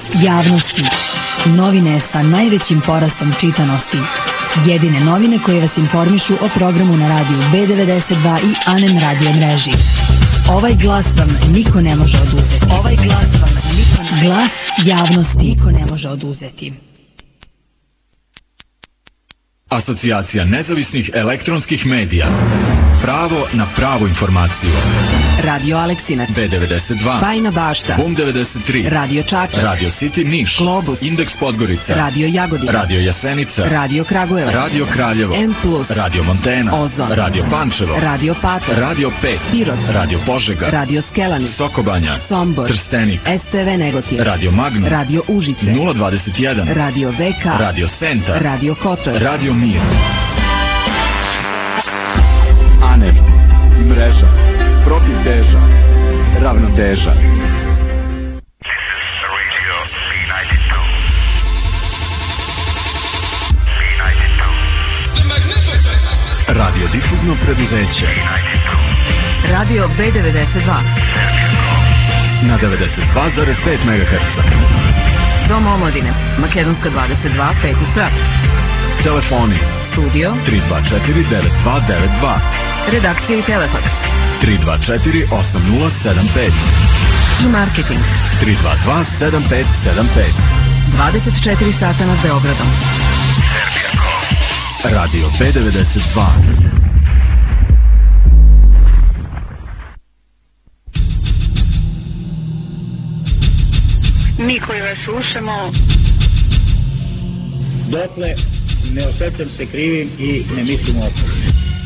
javnosti. Novine sa najvećim porastom čitanosti. Jedine novine koje vas informišu o programu na radiju B92 i Anem radio mreži. Ovaj glas vam niko ne može oduzeti. Ovaj glas vam glas javnosti niko ne može oduzeti. Asocijacija nezavisnih elektronskih medija. Pravo na pravu informaciju. Radio Aleksinac, B92, Bajina Bašta, Bum 93, Radio Čačak, Radio City Niš, Globus, Indeks Podgorica, Radio Jagodina, Radio Jasenica, Radio Kragujevac, Radio Kraljevo, M+, Radio Montena, Ozon, Radio Pančevo, Radio Patar, Radio 5, Pirot, Radio Požega, Radio Skelani, Sokobanja, Sombor, Trstenik, STV Negotin, Radio Magnum, Radio Užice, 021, Radio VK, Radio Senta, Radio Kotor, Radio Mir. ANER, mreža, protiv teža, ravnoteža. Radio difuzno preduzeće. Radio B92. Na 92,5 MHz. Dom omladine, Makedonska 22, 5. sprat. Telefoni Studio 324-9292. Redakcija i telefaks 324-8075. i marketing 322-7575. 24 sata nad Beogradom. Radio B92. Mi koji vas slušamo dotle ne osjećam se krivim i ne mislim ostati.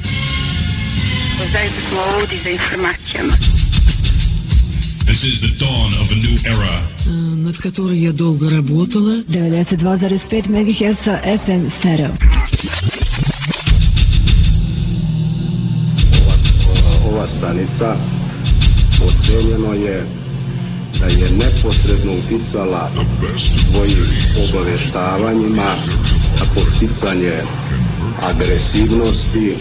zaista smo ludi za informacijama. This is the dawn of a new era. Над которой я долго работала. 92,5 МГц FM stereo. Ova stanica ocenjeno je da je neposredno uticala svojim obaveštavanjima na podsticanje agresivnosti.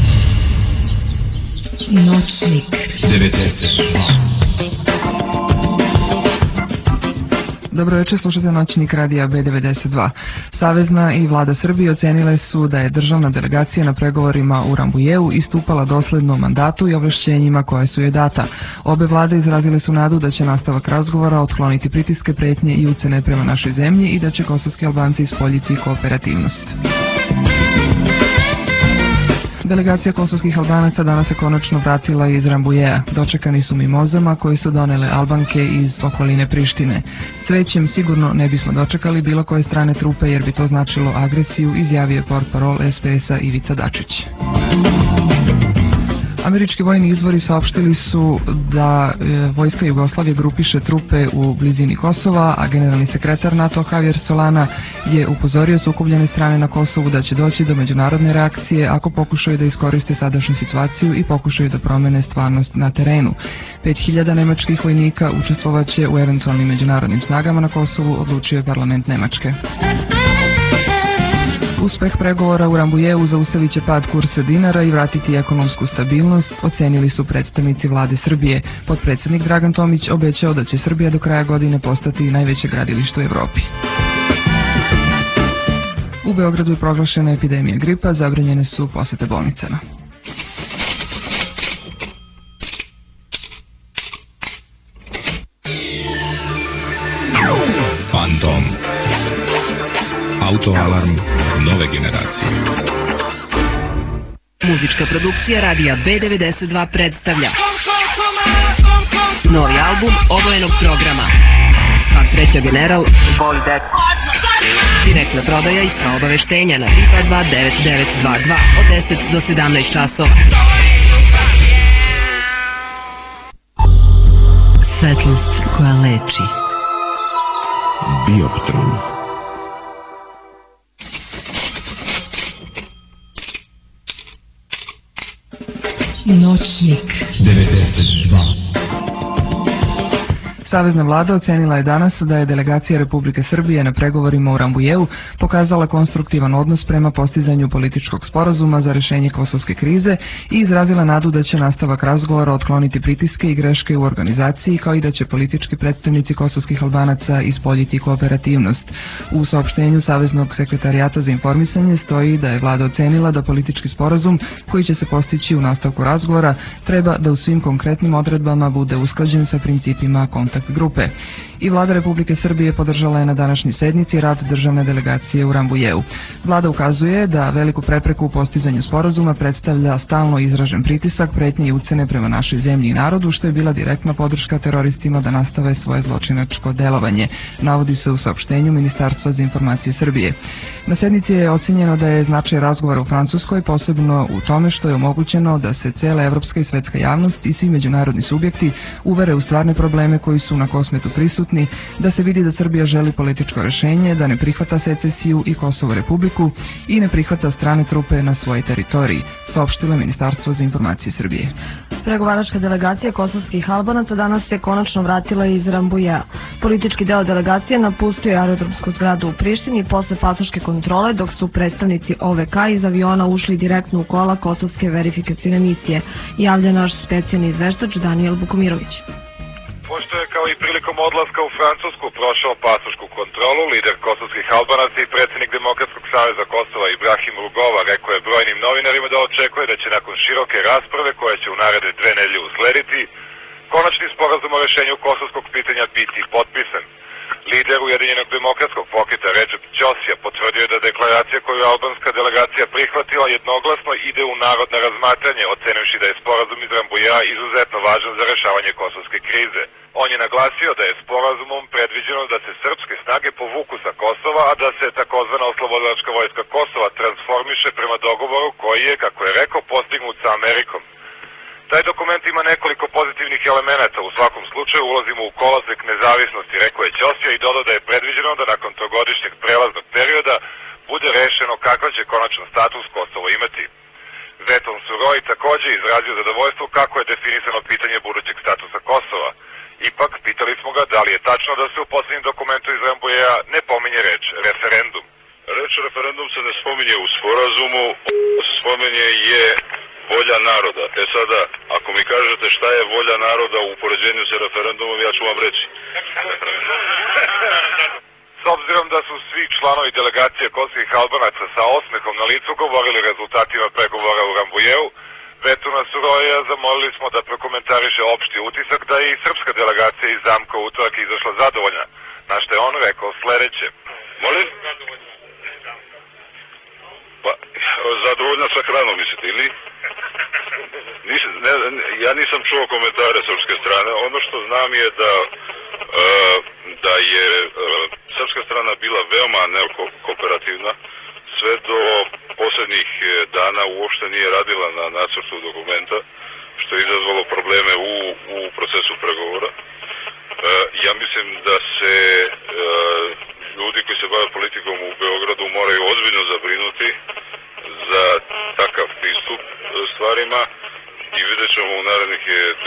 Noćnik 92. Dobro večer, slušate Noćnik radija B92. Savezna i vlada Srbije ocenile su da je državna delegacija na pregovorima u Rambujeu istupala dosledno mandatu i ovlašćenjima koje su joj data. Obe vlade izrazile su nadu da će nastavak razgovora otkloniti pritiske, pretnje i ucene prema našoj zemlji i da će kosovski Albanci ispoljiti kooperativnost. Delegacija kosovskih Albanaca danas se konačno vratila iz Rambujea. Dočekani su mimozama koje su donele Albanke iz okoline Prištine. Cvećem sigurno ne bismo dočekali bilo koje strane trupe jer bi to značilo agresiju, izjavio je portparol SPS-a Ivica Dačić. Američki vojni izvori saopštili su da vojska Jugoslavije grupiše trupe u blizini Kosova, a generalni sekretar NATO Javier Solana je upozorio sukobljene strane na Kosovu da će doći do međunarodne reakcije ako pokušaju da iskoriste sadašnju situaciju i pokušaju da promene stvarnost na terenu. 5000 nemačkih vojnika učestvovaće u eventualnim međunarodnim snagama na Kosovu, odlučio je parlament Nemačke. Uspeh pregovora u Rambujeu zaustavit će pad kursa dinara i vratiti ekonomsku stabilnost, ocenili su predstavnici vlade Srbije. Potpredsjednik Dragan Tomić obećao da će Srbija do kraja godine postati najveće gradilište u Evropi. U Beogradu je proglašena epidemija gripa, zabranjene su posete bolnicama. Fantom. Autoalarm nove generacije. Muzička produkcija radija B92 predstavlja novi album obojenog programa. Svak sreća general, voli decu. Direktna prodaja i sva obaveštenja na 322-9922 od 10 do 17 časova. Svetlost koja leči. Bioptron. Noćnik 92. Savezna vlada ocenila je danas da je delegacija Republike Srbije na pregovorima u Rambujeu pokazala konstruktivan odnos prema postizanju političkog sporazuma za rešenje kosovske krize i izrazila nadu da će nastavak razgovora otkloniti pritiske i greške u organizaciji, kao i da će politički predstavnici kosovskih Albanaca ispoljiti kooperativnost. U saopštenju Saveznog sekretarijata za informisanje stoji da je vlada ocenila da politički sporazum koji će se postići u nastavku razgovora treba da u svim konkretnim odredbama bude usklađen sa principima kontakt grupe. I vlada Republike Srbije podržala je na današnjoj sednici rad državne delegacije u Rambujeu. Vlada ukazuje da veliku prepreku u postizanju sporazuma predstavlja stalno izražen pritisak, pretnje i ucene prema našoj zemlji i narodu, što je bila direktna podrška teroristima da nastave svoje zločinačko delovanje, navodi se u saopštenju Ministarstva za informacije Srbije. Na sednici je ocenjeno da je značaj razgovora u Francuskoj posebno u tome što je omogućeno da se cela evropska i svetska javnost i svi međunarodni subjekti uvere u stvarne probleme koji su na Kosmetu prisutni, da se vidi da Srbija želi političko rešenje, da ne prihvata secesiju i Kosovo Republiku i ne prihvata strane trupe na svojoj teritoriji, saopštilo Ministarstvo za informacije Srbije. Pregovaračka delegacija kosovskih Albanaca danas se konačno vratila iz Rambujea. Politički deo delegacije napustio je aerodromsku zgradu u Prištini posle pasoške kontrole, dok su predstavnici OVK iz aviona ušli direktno u kola kosovske verifikacione misije, javlja naš specijalni izveštač Danijel Bukomirović. Pošto je kao i prilikom odlaska u Francusku prošao pasošku kontrolu, lider kosovskih Albanaca i predsjednik Demokratskog saveza Kosova Ibrahim Rugova rekao je brojnim novinarima da očekuje da će nakon široke rasprave, koja će u naredne 2 nedelje uslediti, konačni sporazum o rešenju kosovskog pitanja biti potpisan. Lider Ujedinjenog demokratskog pokreta Recep Ćosija potvrdio je da deklaracija koju je albanska delegacija prihvatila jednoglasno ide u narodno razmatranje, ocenivši da je sporazum iz Rambujea izuzetno važan za rešavanje kosovske krize. On je naglasio da je sporazumom predviđeno da se srpske snage povuku sa Kosova, a da se takozvana oslobodilačka vojska Kosova transformiše prema dogovoru koji je, kako je rekao, postignut sa Amerikom. Taj dokument ima nekoliko pozitivnih elemenata, u svakom slučaju ulazimo u kolosek nezavisnosti, rekao je Ćosija i dodao da je predviđeno da nakon trogodišnjeg prelaznog perioda bude rešeno kakav će konačan status Kosovo imati. Veton Suroj takođe izrazio zadovoljstvo kako je definisano pitanje budućeg statusa Kosova. Ipak, pitali smo ga da li je tačno da se u posljednjem dokumentu iz Rambujea ne pominje reč referendum. Reč referendum se ne spominje u sporazumu, spominje je volja naroda. Sada, ako mi kažete šta je volja naroda u upoređenju sa referendumom, ja ću vam reći. S obzirom da su svi članovi delegacije kosovskih Albanaca sa osmehom na licu govorili rezultatima pregovora u Rambujeu, Vetuna Suroja zamolili smo da prokomentariše opšti utisak da je i srpska delegacija iz Zamka u utorak izašla zadovoljna, na što je on rekao sledeće. Molim? Pa, zadovoljna sa hranom, mislite, ili? Ja nisam čuo komentare srpske strane. Ono što znam je da je srpska strana bila veoma nekooperativna. Sve do posljednjih dana uopšte nije radila na nacrtu dokumenta, što je izazvalo probleme u procesu pregovora. Ja mislim da se ljudi koji se bave politikom u Beogradu moraju ozbiljno zabrinuti za takav pristup stvarima i vidjet ćemo u narednih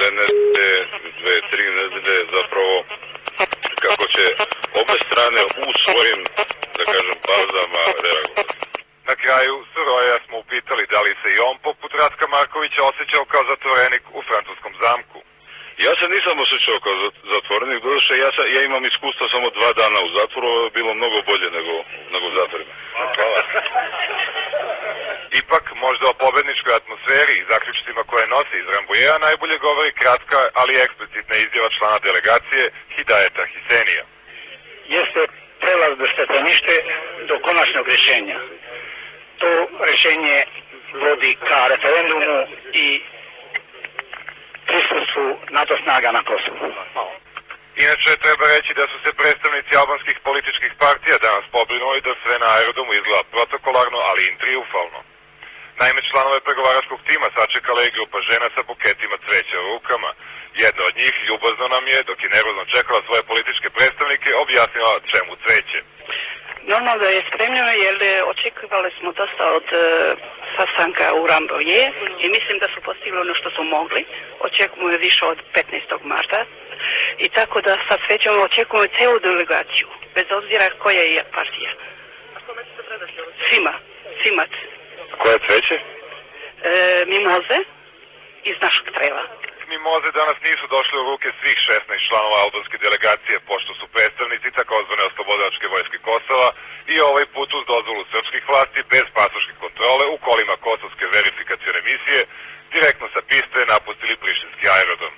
2-3 nedelje zapravo kako će obe strane u svojim, da kažem, bazama reagovati. Na kraju Suroja smo upitali da li se i on poput Ratka Markovića osjećao kao zatvorenik u francuskom zamku. Ja se nisam osjećao kao zatvorenik, doduše ja imam iskustvo samo 2 dana u zatvoru, ovo je bilo mnogo bolje nego u zatvorima. Hvala. Ipak, možda o pobedničkoj atmosferi i zaključcima koje nosi iz Rambujea najbolje govori kratka, ali eksplicitna izjava člana delegacije Hidajeta Hisenija. Jeste prelazno stepenište do konačnog rješenja. To rješenje vodi ka referendumu i prisustvu NATO snaga na Kosovu. Inače, treba reći da su se predstavnici albanskih političkih partija danas pobrinuli da sve na aerodromu izgleda protokolarno, ali i triumfalno. Naime, članove pregovaračkog tima sačekala je grupa žena sa buketima cveća u rukama. Jedna od njih ljubazno nam je, dok je nervozno čekala svoje političke predstavnike, objasnila čemu cveće. Normalno da je spremljeno jer očekivali smo dosta od sastanka u Rambouillet i mislim da su postigli ono što su mogli. Očekujemo je više od 15. marta i tako da sa cvećom očekujemo celu delegaciju, bez obzira koja je partija. A kome ćete predati? Svima. Koje cveće? Mimoze iz našeg trela. Mimoze danas nisu došle u ruke svih 16 članova albanske delegacije, pošto su predstavnici takozvane oslobodilačke vojske Kosova i ovaj put uz dozvolu srpskih vlasti, bez pasoške kontrole, u kolima kosovske verifikacione misije, direktno sa piste napustili prištinski aerodrom.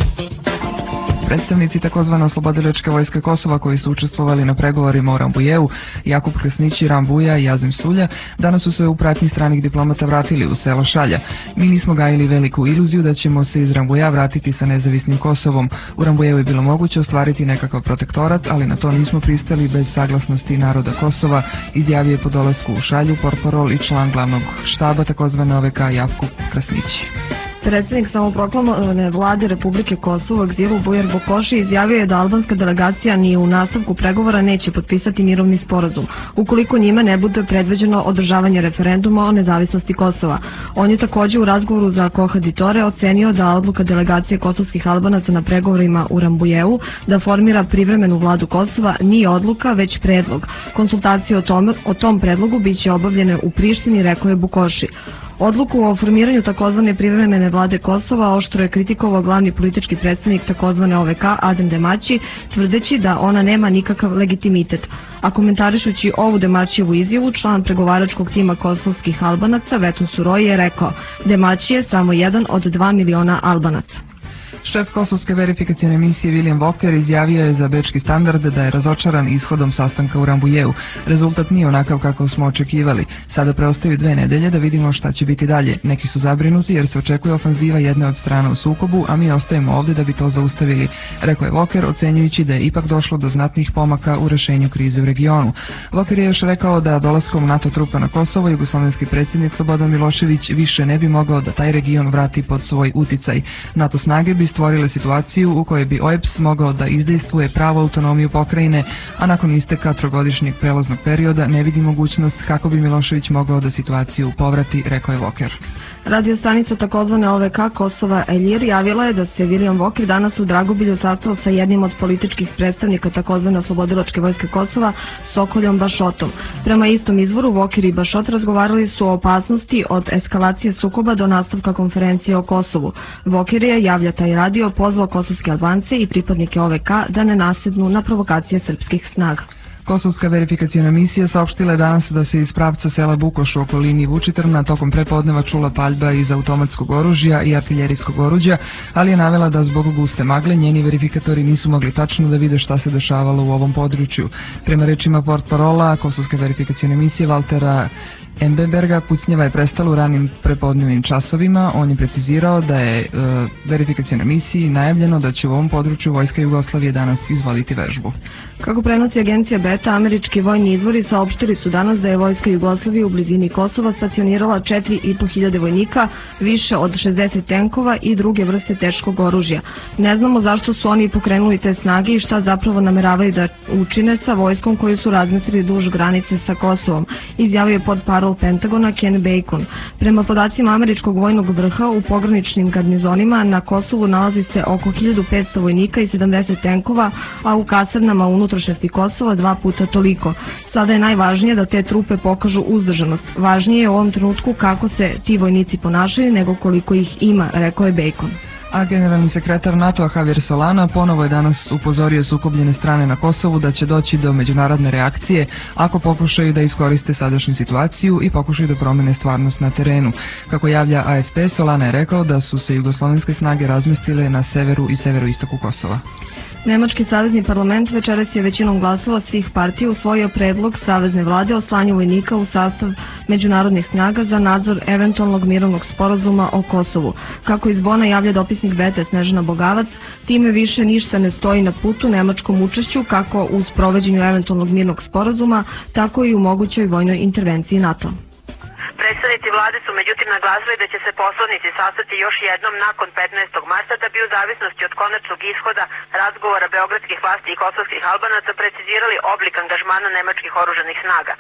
Predstavnici takozvane oslobodilačke vojske Kosova koji su učestvovali na pregovorima u Rambouilletu, Jakub Krasnići, Rambuja i Azem Sulja, danas su se u pratnji stranih diplomata vratili u selo Šalja. Mi nismo gajili veliku iluziju da ćemo se iz Rambouillea vratiti sa nezavisnim Kosovom. U Rambouilletu je bilo moguće ostvariti nekakav protektorat, ali na to nismo pristali bez saglasnosti naroda Kosova, izjavio je po dolasku u Šalju portparol i član glavnog štaba takozvane OVK Jakub Krasnići. Predsjednik samoproklamovane vlade Republike Kosovo u egzilu Bujar Bokoši izjavio je da albanska delegacija ni u nastavku pregovora neće potpisati mirovni sporazum, ukoliko njime ne bude predviđeno održavanje referenduma o nezavisnosti Kosova. On je također u razgovoru za Kohaditore ocenio da odluka delegacije kosovskih Albanaca na pregovorima u Rambouilletu da formira privremenu vladu Kosova nije odluka, već predlog. Konsultacije o tom predlogu biće obavljene u Prištini, rekao je Bokoši. Odluku o formiranju takozvane privremene vlade Kosova oštro je kritikovao glavni politički predstavnik takozvane OVK Adem Demaći, tvrdeći da ona nema nikakav legitimitet. A komentarišući ovu Demaćevu izjavu, član pregovaračkog tima kosovskih Albanaca Vetun Suroj je rekao: Demaći je samo jedan od 2 miliona Albanaca. Šef kosovske verifikacione misije William Walker izjavio je za Bečki standard da je razočaran ishodom sastanka u Rambouilletu. Rezultat nije onakav kako smo očekivali. Sada preostaju 2 nedelje da vidimo šta će biti dalje. Neki su zabrinuti jer se očekuje ofanziva jedne od strana u sukobu, a mi ostajemo ovdje da bi to zaustavili, rekao je Walker, ocenjujući da je ipak došlo do znatnih pomaka u rešenju krize u regionu. Walker je još rekao da dolaskom NATO trupa na Kosovo jugoslovenski predsjednik Slobodan Milošević više ne bi mogao da taj region vrati pod svoj uticaj. NATO snage bi stvorile situaciju u kojoj bi OEBS mogao da izdejstvuje pravu autonomiju pokrajine, a nakon isteka 3-godišnjeg prelaznog perioda ne vidi mogućnost kako bi Milošević mogao da situaciju povrati, rekao je Walker. Radiostanica takozvane OVK Kosova Eljir javila je da se William Walker danas u Dragobilju sastao sa jednim od političkih predstavnika takozvane oslobodilačke vojske Kosova, Sokoljom Bašotom. Prema istom izvoru, Walker i Bašot razgovarali su o opasnosti od eskalacije sukoba do nastavka konferencije o Kosovu. Walker je, javlja taj radio, pozvao kosovske Albance i pripadnike OVK da ne nasednu na provokacije srpskih snaga. Kosovska verifikaciona misija saopštila je danas da se iz pravca sela Bukoš u okolini Vučitrna tokom prepodneva čula paljba iz automatskog oružja i artiljerijskog oruđa, ali je navela da zbog guste magle njeni verifikatori nisu mogli tačno da vide šta se dešavalo u ovom području. Prema rečima portparola Kosovske verifikacione misije Valtera Embeberga, pucnjeva je prestala u ranim prepodnevnim časovima. On je precizirao da je verifikaciona misiji najavljeno da će u ovom području Vojska Jugoslavije danas izvoditi vežbu. Kako prenosi agencija Beta, američki vojni izvori saopštili su danas da je Vojska Jugoslavije u blizini Kosova stacionirala 4.500 vojnika, više od 60 tenkova i druge vrste teškog oružja. Ne znamo zašto su oni pokrenuli te snage i šta zapravo nameravaju da učine sa vojskom koju su razmestili duž granice sa Kosovom, izjavio je podparol Pentagona Ken Bacon. Prema podacima američkog vojnog vrha, u pograničnim garnizonima na Kosovu nalazi se oko 1500 vojnika i 70 tenkova, a u kasarnama unutrašnjosti Kosova 2 puta toliko. Sada je najvažnije da te trupe pokažu uzdržanost. Važnije je u ovom trenutku kako se ti vojnici ponašaju nego koliko ih ima, rekao je Bacon. A generalni sekretar NATO-a Javier Solana ponovo je danas upozorio sukobljene strane na Kosovu da će doći do međunarodne reakcije ako pokušaju da iskoriste sadašnju situaciju i pokušaju da promene stvarnost na terenu. Kako javlja AFP, Solana je rekao da su se jugoslovenske snage razmestile na severu i severoistoku Kosova. Nemački savezni parlament večeras je većinom glasova svih partija usvojio predlog savezne vlade o slanju vojnika u sastav međunarodnih snaga za nadzor eventualnog mirovnog sporazuma o Kosovu. Kako iz Bona javlja dopisnik Bete Snežana Bogavac, time više ništa ne stoji na putu nemačkom učešću kako u sprovođenju eventualnog mirnog sporazuma, tako i u mogućoj vojnoj intervenciji NATO. Predstavnici vlade su međutim naglasili da će se poslanici sastati još jednom nakon 15. marta da bi u zavisnosti od konačnog ishoda razgovora beogradskih vlasti i kosovskih Albanaca precizirali oblik angažmana nemačkih oružanih snaga.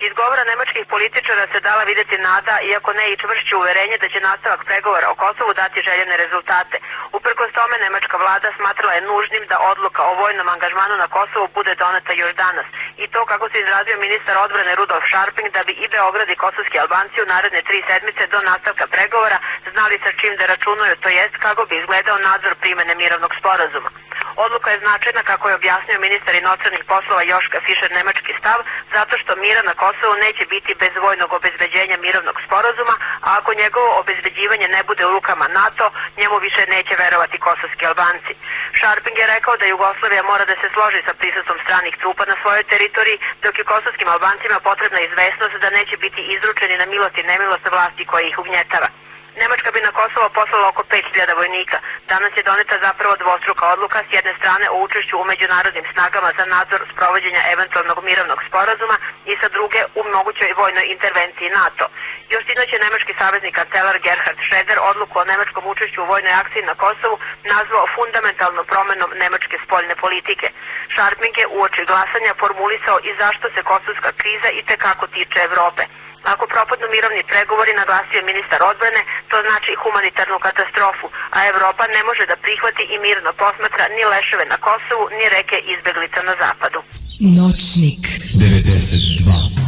Iz govora nemačkih političara se dala videti nada, iako ne i čvršće uverenje da će nastavak pregovora o Kosovu dati željene rezultate. Uprkos tome, nemačka vlada smatrala je nužnim da odluka o vojnom angažmanu na Kosovu bude doneta još danas. I to, kako se izrazio ministar odbrane Rudolf Scharping, da bi i Beograd i kosovski Albanci u naredne 3 sedmice do nastavka pregovora znali sa čim da računaju, to jest kako bi izgledao nadzor primene mirovnog sporazuma. Odluka je značajna, kako je objasnio ministar inostranih poslova Joška Fischer, nemački stav, zato što mira na Kosovu neće biti bez vojnog obezbeđenja mirovnog sporazuma, a ako njegovo obezbeđivanje ne bude u rukama NATO, njemu više neće verovati kosovski Albanci. Scharping je rekao da Jugoslavija mora da se složi sa prisustvom stranih trupa na svojoj teritoriji, dok je kosovskim Albancima potrebna izvesnost da neće biti izručeni na milost i nemilost vlasti koja ih ugnjetava. Nemačka bi na Kosovo poslala oko 5000 vojnika. Danas je doneta zapravo dvostruka odluka, s jedne strane o učešću u međunarodnim snagama za nadzor sprovođenja eventualnog mirovnog sporazuma i sa druge u mogućoj vojnoj intervenciji NATO. Još sinoć je nemački savezni kancelar Gerhard Schröder odluku o nemačkom učešću u vojnoj akciji na Kosovu nazvao fundamentalnom promenom nemačke spoljne politike. Scharping je uoči glasanja formulisao i zašto se kosovska kriza i tekako tiče Evrope. Ako propadnu mirovni pregovori, naglasio je ministar odbrane, to znači humanitarnu katastrofu, a Evropa ne može da prihvati i mirno posmatra ni leševe na Kosovu, ni reke izbeglica na zapadu. Noćnik 92.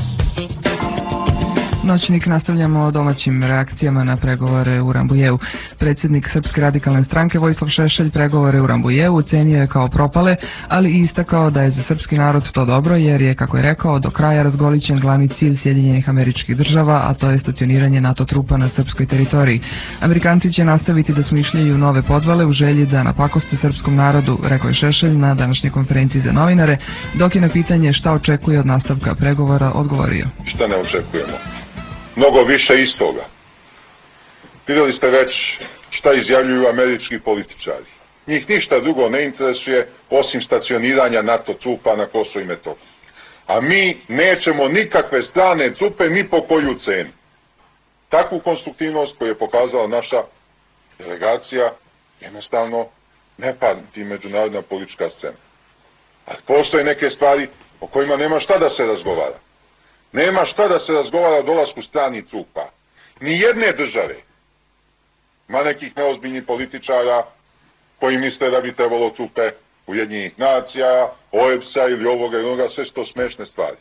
Noćnik nastavljamo domaćim reakcijama na pregovore u Rambujeu. Predsjednik Srpske radikalne stranke Vojislav Šešelj pregovore u Rambujeu ocenio je kao propale, ali i istakao da je za srpski narod to dobro, jer je, kako je rekao, do kraja razgolićen glavni cilj Sjedinjenih Američkih Država, a to je stacioniranje NATO trupa na srpskoj teritoriji. Amerikanci će nastaviti da smišljaju nove podvale u želji da napakoste srpskom narodu, rekao je Šešelj na današnjoj konferenciji za novinare, dok je na pitanje šta očekuje od nastavka pregovora odgovorio. Šta ne očekujemo? Mnogo više istoga. Vidjeli ste već šta izjavljuju američki političari. Njih ništa drugo ne interesuje osim stacioniranja NATO trupa na Kosovu i Metohiji. A mi nećemo nikakve strane trupe ni po koju cenu. Takvu konstruktivnost koju je pokazala naša delegacija jednostavno ne pamti međunarodna politička scena. Ali postoje neke stvari o kojima nema šta da se razgovara. Nema šta da se razgovara o dolasku stranih trupa. Ni jedne države. Ima nekih neozbiljnih političara koji misle da bi trebalo trupe Ujedinjenih nacija, OEBS-a ili ovoga i onoga, sve su to smešne stvari.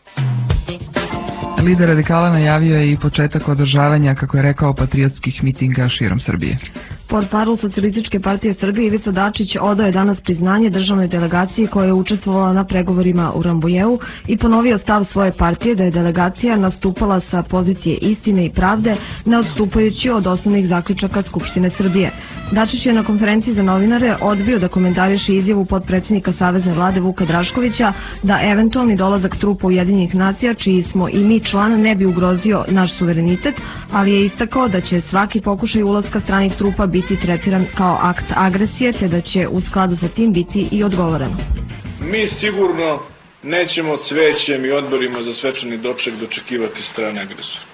Lider radikala najavio je i početak održavanja, kako je rekao, patriotskih mitinga širom Srbije. Portparol Socijalističke partije Srbije Ivica Dačić odao je danas priznanje državnoj delegaciji koja je učestvovala na pregovorima u Rambujeu i ponovio stav svoje partije da je delegacija nastupala sa pozicije istine i pravde, ne odstupajući od osnovnih zaključaka Skupštine Srbije. Dačić je na konferenciji za novinare odbio da komentariše izjavu potpredsjednika Savezne vlade Vuka Draškovića da eventualni dolazak trupa Ujedinjenih nacija, čiji smo i mi član, ne bi ugrozio naš suverenitet, ali je istakao da će svaki pokušaj ulaska stranih trupa biti tretiran kao akt agresije, te da će u skladu sa tim biti i odgovoreno. Mi sigurno nećemo svećem i odborima za svečani doček dočekivati strane agresore.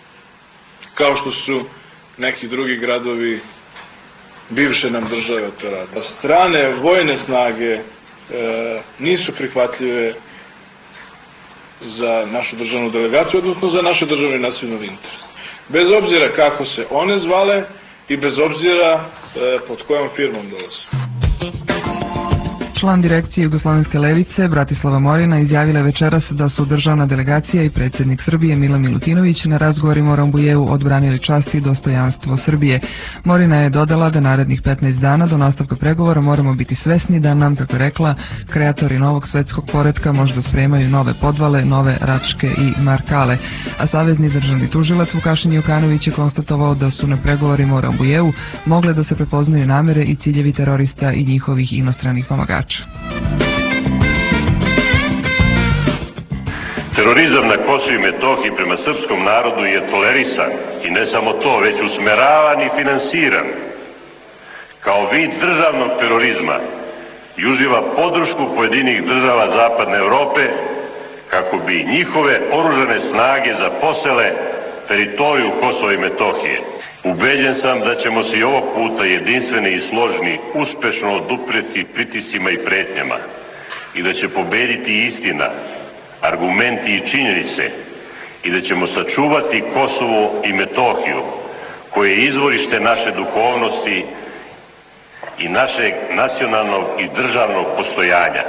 Kao što su neki drugi gradovi bivše nam države to rade. Strane vojne snage nisu prihvatljive za našu državnu delegaciju, odnosno za naše državne nacionalne interese. Bez obzira kako se one zvale i bez obzira pod kojom firmom dolaze. Član direkcije Jugoslovenske levice Bratislava Morina izjavila večeras da su državna delegacija i predsjednik Srbije Milan Milutinović na razgovorima o Rambujeu odbranili čast i dostojanstvo Srbije. Morina je dodala da narednih 15 dana do nastavka pregovora moramo biti svesni da nam, kako je rekla, kreatori novog svetskog poretka možda spremaju nove podvale, nove Račke i Markale. A savezni državni tužilac Vukašin Jokanović je konstatovao da su na pregovorima o Rambujeu mogle da se prepoznaju namere i ciljevi terorista i njihovih inostranih pomagača. Terorizam na Kosovu i Metohiji prema srpskom narodu je tolerisan i ne samo to, već usmeravan i finansiran kao vid državnog terorizma i uživa podršku pojedinih država Zapadne Evrope kako bi njihove oružane snage zaposele teritoriju Kosova i Metohije. Ubeđen sam da ćemo se i ovog puta jedinstveni i složni uspešno odupreti pritiscima i pretnjama i da će pobediti istina, argumenti i činjenice i da ćemo sačuvati Kosovo i Metohiju, koje je izvorište naše duhovnosti i našeg nacionalnog i državnog postojanja.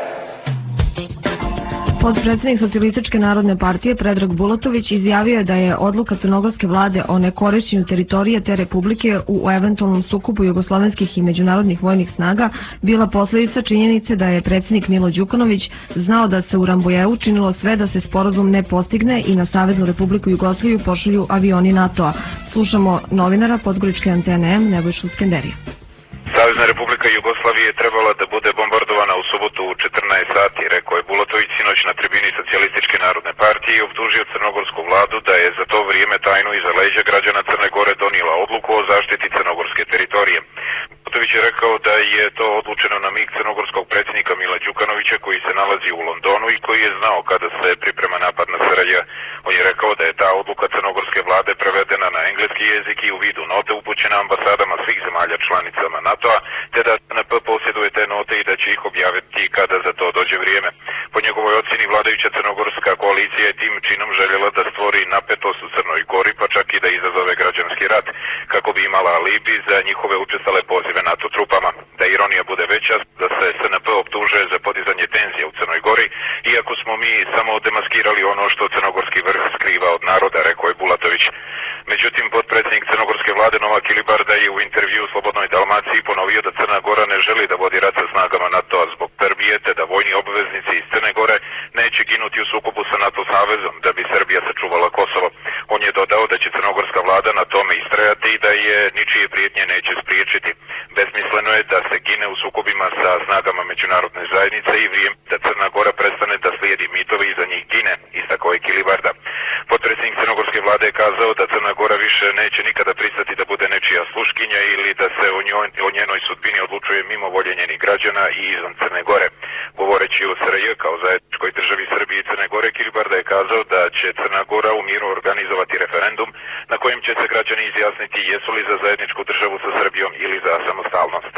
Podpredsednik Socijalističke narodne partije Predrag Bulatović izjavio je da je odluka crnogorske vlade o nekorišćenju teritorije te republike u eventualnom sukobu jugoslovenskih i međunarodnih vojnih snaga bila posledica činjenice da je predsednik Milo Đukanović znao da se u Rambujeu činilo sve da se sporazum ne postigne i na Saveznu republiku Jugoslaviju pošalju avioni NATO-a. Slušamo novinara Podgoričke antene M Nebojšu Skenderija. Savezna republika Jugoslavije je trebala da bude bombardovana u subotu u 14 sati, rekao je Bulatović sinoć na tribini Socijalističke narodne partije i optužio crnogorsku vladu da je za to vrijeme tajno iza leđa građana Crne Gore donijela odluku o zaštiti crnogorske teritorije. Bulatović je rekao da je to odlučeno na mig crnogorskog predsjednika Mila Đukanovića koji se nalazi u Londonu i koji je znao kada se priprema napad na Sarajevo. On je rekao da je ta odluka crnogorske vlade prevedena na engleski jezik i u vidu note upućena ambasadama svih zemalja članicama NATO-a, te da CNP posjeduje te note i da će ih objaviti kada za to dođe vrijeme. Po njegovoj ocjeni vladajuća crnogorska koalicija je tim činom željela da stvori napetost u Crnoj Gori, pa čak i da izazove građanski rat, kako bi imala alibi za njihove učestale pozive NATO trupama. Da ironija bude veća, da se SNP optužuje za podizanje tenzije u Crnoj Gori, iako smo mi samo demaskirali ono što crnogorski vrh skriva od naroda, rekao je Bulatović. Međutim, potpredsjednik crnogorske vlade Novak Ilibarda je u intervju u Slobodnoj Dalmaciji ponovio da Crna Gora ne želi da vodi rat sa snagama NATO-a zbog Srbije, te da vojni obveznici iz Crne Gore neće ginuti u sukobu sa NATO savezom da bi Srbija sačuvala Kosovo. On je dodao da će crnogorska vlada na tome istrajati i da je ničije prijetnje neće spriječiti. Besmisleno je da se gine u sukobima sa snagama međunarodne zajednice i vrijeme da Crna Gora prestane da slijedi mitove i za njih gine, istakao je Kilibarda. Potpredsjednik crnogorske vlade je kazao da Crna Gora više neće nikada pristati da bude nečija sluškinja ili da se o njenoj sudbini odlučuje mimo volje njenih građana i izvan Crne Gore. Govoreći o SRJ kao zajedničkoj državi Srbije i Crne Gore, Kilibarda je kazao da će Crna Gora u miru organizovati referendum na kojem će se građani izjasniti jesu li za zajedničku državu sa Srbijom ili za samostalnost.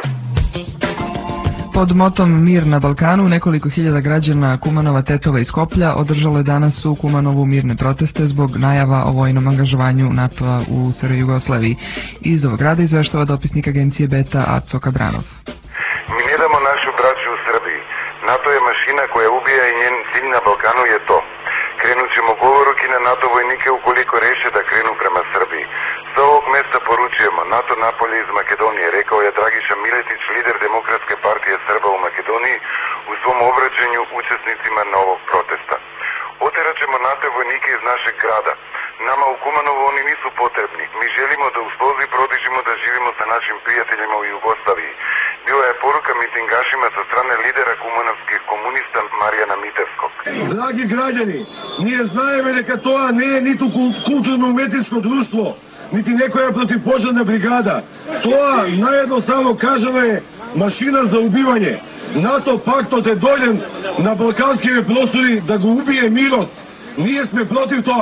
Pod motom Mir na Balkanu nekoliko hiljada građana Kumanova, Tetova i Skoplja održalo je danas u Kumanovu mirne proteste zbog najava o vojnom angažovanju NATO-a u SR Jugoslaviji. Iz ovog grada izveštava dopisnik agencije Beta Aco Kabranov. Mi ne damo našu braću u Srbiji. NATO je mašina koja ubija i njen cilj na Balkanu je to. Krenut ćemo goloruki na NATO vojnike ukoliko reše da krenu prema Srbiji. Sa ovog mesta poručujemo NATO napolje iz Makedonije, rekao je Dragiša Miletić, lider Demokratske partije Srba u Makedoniji, u svom obraćanju učesnicima novog protesta. Oterat ćemo NATO vojnike iz našeg grada. Nama u Kumanovu oni nisu potrebni. Mi želimo da u slozi prodižimo da živimo sa našim prijateljima u Jugoslaviji. Bila je poruka mitingašima sa strane lidera kumanovskih komunista Marijana Mitevskog. Dragi građani, nije Znajevo neka toa ne je niti kulturno-umetničko društvo, niti nekoja protivpožarna brigada. Toa najedno samo kažemo je mašina za ubivanje. NATO pakt otedoljен na balkanskim prostori da ga ubije milost. Nije sme protiv to.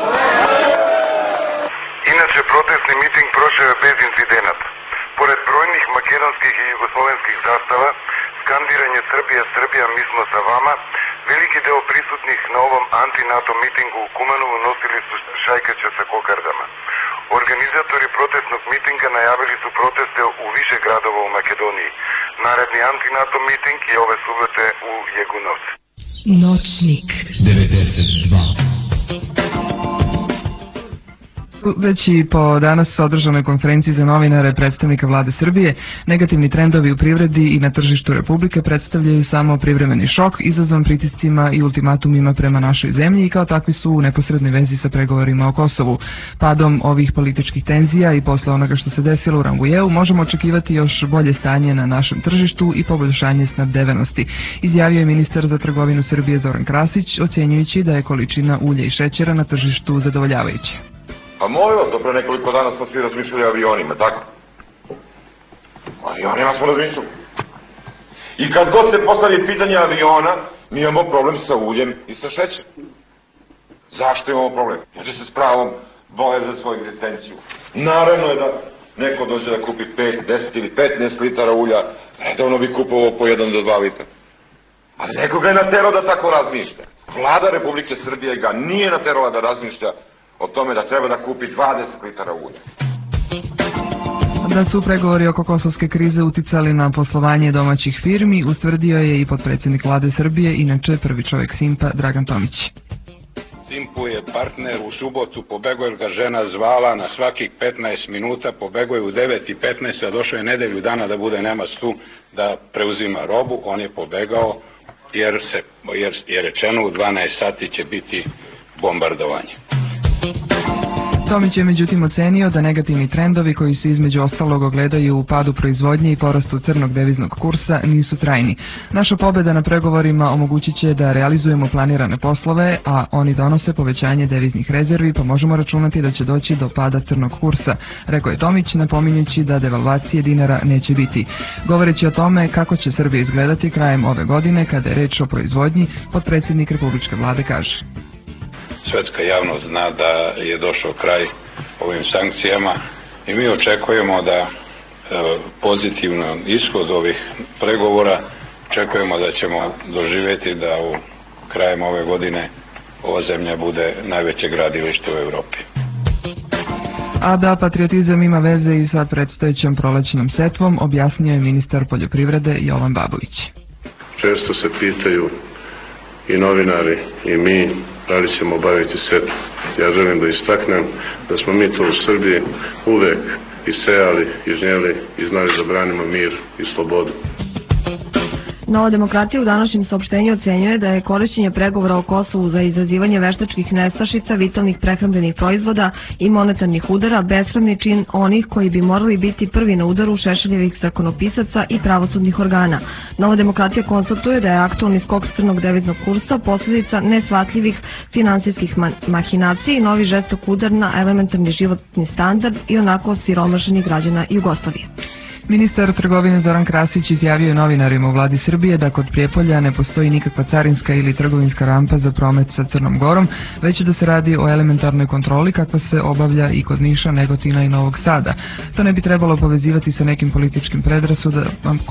Inače, protestni miting prošao je bez incidenata. Pored brojnih makedonskih i jugoslovenskih zastava, skandiranje Srbija, Srbija, mi smo sa vama, veliki deo prisutnih na ovom anti-NATO mitingu u Kumanovu nosili su šajkače sa kokardama. Organizatori protestnog mitinga najavili su proteste u više gradova u Makedoniji. Naredni anti-NATO miting je ove subote u Jegunovcu. Noćnik 92. Sudeći po danas održanoj konferenciji za novinare predstavnika vlade Srbije, negativni trendovi u privredi i na tržištu Republike predstavljaju samo privremeni šok izazvan pritiscima i ultimatumima prema našoj zemlji i kao takvi su u neposrednoj vezi sa pregovorima o Kosovu. Padom ovih političkih tenzija i posle onoga što se desilo u Rambujeu možemo očekivati još bolje stanje na našem tržištu i poboljšanje snabdevenosti, izjavio je ministar za trgovinu Srbije Zoran Krasić, ocjenjujući da je količina ulja i šećera na tržištu zadovoljavajuća. Pa mojo, dobro nekoliko dana smo svi razmišljali o avionima, tako? O avionima smo razmišljali. I kad god se postavi pitanje aviona, mi imamo problem sa uljem i sa šećerom. Zašto imamo problem? Ljudi se s pravom boje za svoju egzistenciju. Naravno je da neko dođe da kupi 5, 10 ili 15 litara ulja, redovno bi kupovao po 1 do 2 litra. Ali nekoga je naterao da tako razmišlja. Vlada Republike Srbije ga nije naterala da razmišlja o tome da treba da kupi 20 litara ulja. Da su pregovori oko kosovske krize uticali na poslovanje domaćih firmi, ustvrdio je i potpredsjednik Vlade Srbije, inače prvi čovjek Simpa, Dragan Tomić. Simpu je partner u subotu, pobegao jer ga žena zvala na svakih 15 minuta, pobegao je u 9:15, a došao je nedelju dana da bude Nemac tu da preuzima robu, on je pobegao jer je rečeno u 12 sati će biti bombardovanje. Tomić je međutim ocenio da negativni trendovi koji se između ostalog ogledaju u padu proizvodnje i porastu crnog deviznog kursa nisu trajni. Naša pobjeda na pregovorima omogućit će da realizujemo planirane poslove, a oni donose povećanje deviznih rezervi, pa možemo računati da će doći do pada crnog kursa, rekao je Tomić, napominjući da devalvacije dinara neće biti. Govoreći o tome kako će Srbija izgledati krajem ove godine kada je reč o proizvodnji, potpredsjednik Republičke vlade kaže: Svetska javnost zna da je došao kraj ovim sankcijama i mi očekujemo da pozitivan ishod ovih pregovora, očekujemo da ćemo doživjeti da u krajem ove godine ova zemlja bude najveće gradilište u Evropi. A da patriotizam ima veze i sa predstojećom prolećnom setvom, objasnio je ministar poljoprivrede Jovan Babović. Često se pitaju i novinari i mi da li ćemo obaviti setvu. Ja želim da istaknem da smo mi to u Srbiji uvek i sejali, i žnjeli i znali da branimo mir i slobodu. Nova demokratija u današnjem saopštenju ocenjuje da je korišćenje pregovora o Kosovu za izazivanje veštačkih nestašica, vitalnih prehrambenih proizvoda i monetarnih udara besramni čin onih koji bi morali biti prvi na udaru Šešeljevih zakonopisaca i pravosudnih organa. Nova demokratija konstatuje da je aktualni skok crnog deviznog kursa posljedica nesvatljivih finansijskih mahinacija i novi žestok udar na elementarni životni standard i onako siromašenih građana Jugoslavije. Ministar trgovine Zoran Krasić izjavio je novinarima u vladi Srbije da kod Prijepolja ne postoji nikakva carinska ili trgovinska rampa za promet sa Crnom Gorom, već da se radi o elementarnoj kontroli kakva se obavlja i kod Niša, Negotina i Novog Sada. To ne bi trebalo povezivati sa nekim političkim predrasudama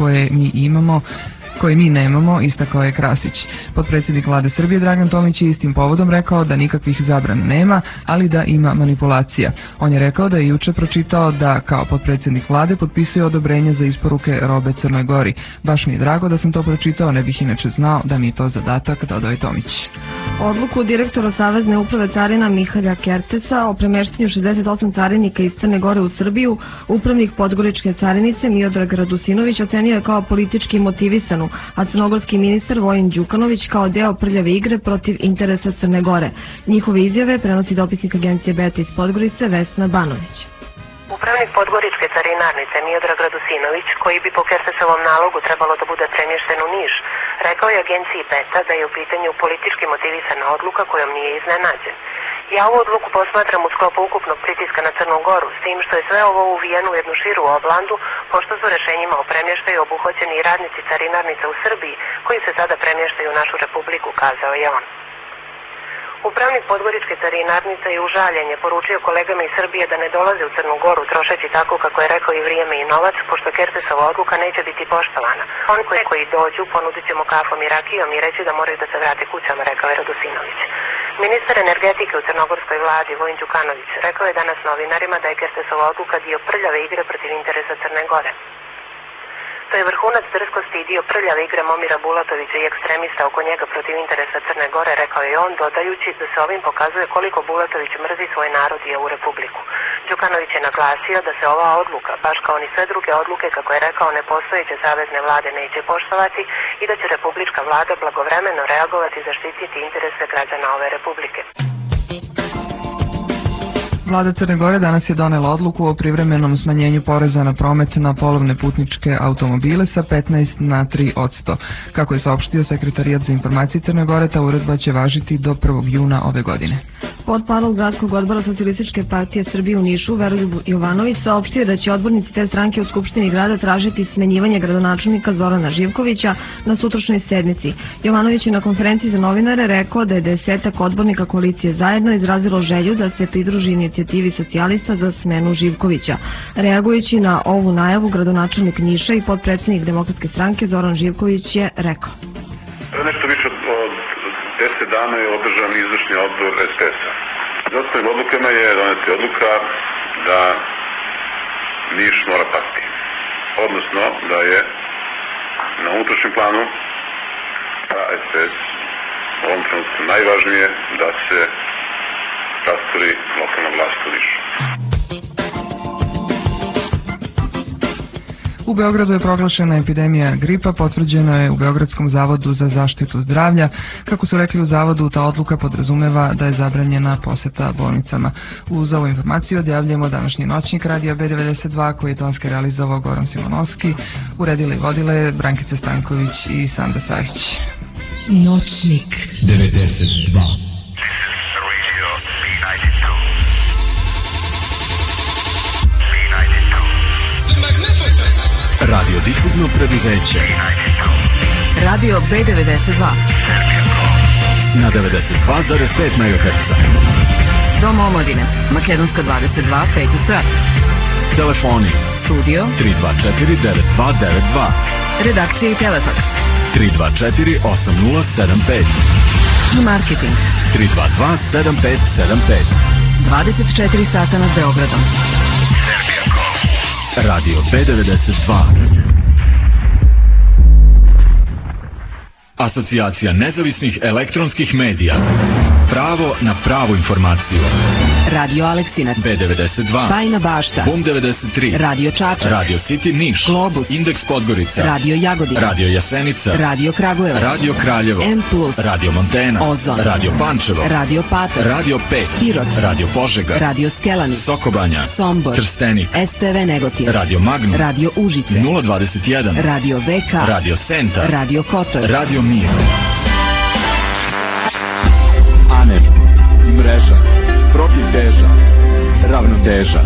koje mi nemamo, istakao je Krasić. Potpredsjednik vlade Srbije Dragan Tomić je istim povodom rekao da nikakvih zabrana nema, ali da ima manipulacija. On je rekao da je juče pročitao da kao potpredsjednik vlade potpisuje odobrenje za isporuke robe Crnoj Gori. Baš mi je drago da sam to pročitao, ne bih inače znao da mi je to zadatak, dodao je Tomić. Odluku direktora Savezne uprave carina Mihalja Kertesa o premeštanju 68 carinika iz Crne Gore u Srbiju, upravnik Podgoričke carinice Miodrag Radusinović ocenio je kao politički motivisanu, a crnogorski ministar Vojin Đukanović kao deo prljave igre protiv interesa Crne Gore. Njihove izjave prenosi dopisnik agencije Beta iz Podgorice Vesna Banović. Upravnik Podgoričke carinarnice Miodrag Radusinović, koji bi po Kertesovom nalogu trebalo da bude premješten u Niš, rekao je agenciji Beta da je u pitanju politički motivisana odluka kojom nije iznenađen. Ja ovu odluku posmatram u sklopu ukupnog pritiska na Crnu Goru, s tim što je sve ovo uvijeno u jednu širu oblandu, pošto su rešenjima o premještaju obuhvaćeni i radnici carinarnica u Srbiji, koji se sada premještaju u našu republiku, kazao je on. Upravnik Podgoričke carinarnice je u žaljenje poručio kolegama iz Srbije da ne dolaze u Crnu Goru trošeći tako kako je rekao i vrijeme i novac, pošto Kertesova odluka neće biti poštovana. Oni koji dođu ponudit ćemo kafom i rakijom i reći da moraju da se vrate kućama, rekao je Radusinović. Ministar energetike u crnogorskoj vladi Vojin Đukanović rekao je danas novinarima da je Kertesova odluka dio prljave igre protiv interesa Crne Gore. To je vrhunac drskosti i dio prljave igre Momira Bulatovića i ekstremista oko njega protiv interesa Crne Gore, rekao je on, dodajući da se ovim pokazuje koliko Bulatović mrzi svoj narod i ovu republiku. Đukanović je naglasio da se ova odluka, baš kao ni sve druge odluke, kako je rekao, nepostojeće savezne vlade neće poštovati i da će republička vlada blagovremeno reagovati i zaštititi interese građana ove republike. Vlada Crne Gore danas je donela odluku o privremenom smanjenju poreza na promet na polovne putničke automobile sa 15 na 3%. Kako je saopštio Sekretarijat za informacije Crne Gore, ta uredba će važiti do 1. juna ove godine. Portparol Gradskog odbora Socijalističke partije Srbije u Nišu, Veroljub Jovanović, saopštio da će odbornici te stranke u Skupštini grada tražiti smenjivanje gradonačelnika Zorana Živkovića na sutrašnjoj sednici. Jovanović je na konferenciji za novinare rekao da je 10 odbornika koalicije Zajedno izrazilo želju da se pridruži inicijativi socijalista za smenu Živkovića. Reagujući na ovu najavu, gradonačelnik Niša i potpredsjednik Demokratske stranke Zoran Živković je rekao: Nešto više od 10 dana je održan izvršni odbor SPS-a. Za osnovnim odlukama je doneti odluka da Niš mora pasti. Odnosno da je na unutrašnjem planu za SPS u ovom trenutku najvažnije da se rastvori lokalna vlast u Nišu. U Beogradu je proglašena epidemija gripa, potvrđeno je u Beogradskom zavodu za zaštitu zdravlja. Kako su rekli u zavodu, ta odluka podrazumeva da je zabranjena poseta bolnicama. Uz ovu informaciju odjavljujemo današnji noćnik Radija B92 koji je tonski realizovao Goran Simonovski, uredile i vodile Brankica Stanković i Sanda Savić. Noćnik 92. Radiodifuzno preduzeće Radio B92 na 92,5 MHz. Dom omladine Makedonska 22, 5. sprat. Telefoni Studio 324-9292. Redakcija i telefaks 324-8075. I marketing 322-7575. 24 sata nad Beogradom. Radio B92. Asocijacija nezavisnih elektronskih medija. Pravo na pravu informaciju. Radio Aleksinac, B92, Bajina Bašta, Bum 93, Radio Čačak, Radio City Niš, Globus, Indeks Podgorica, Radio Jagodina, Radio Jasenica, Radio Kragujevac, Radio Kraljevo, M+, Radio Montena, Ozon, Radio Pančevo, Radio Patak, Radio 5, Pirot, Radio Požega, Radio Skelani, Sokobanja, Sombor, Trstenik, STV Negotin, Radio Magnum, Radio Užice, 021, Radio VK, Radio Senta, Radio Kotor, Radio Mir. ANER, mreža, protiv teža, ravnoteža.